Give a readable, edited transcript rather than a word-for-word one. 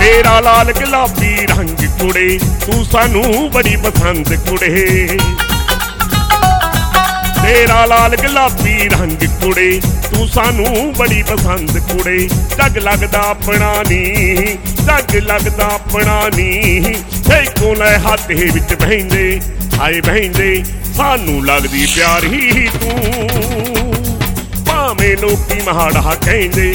ਤੇਰਾ ਲਾਲ ਗੁਲਾਬੀ ਰੰਗ ਕੁੜੇ ਤੂੰ ਸਾਨੂੰ ਬੜੀ ਪਸੰਦ ਕੁੜੇ। ਤੇਰਾ ਲਾਲ ਗੁਲਾਬੀ ਰੰਗ ਕੁੜੇ ਤੂੰ ਸਾਨੂੰ ਬੜੀ ਪਸੰਦ ਕੁੜੇ। ਜੱਗ ਲੱਗਦਾ ਆਪਣਾ ਨੀ, ਜੱਗ ਲੱਗਦਾ ਆਪਣਾ ਨੀ, ਇੱਕੋ ਲੈ ਹੱਥ ਵਿੱਚ ਬਹਿੰਦੇ ਆਏ ਬਹਿੰਦੇ ਸਾਨੂੰ ਲੱਗਦੀ ਪਿਆਰੀ ਤੂੰ। ਭਾਵੇਂ ਲੋਕੀ ਮਾੜਾ ਕਹਿੰਦੇ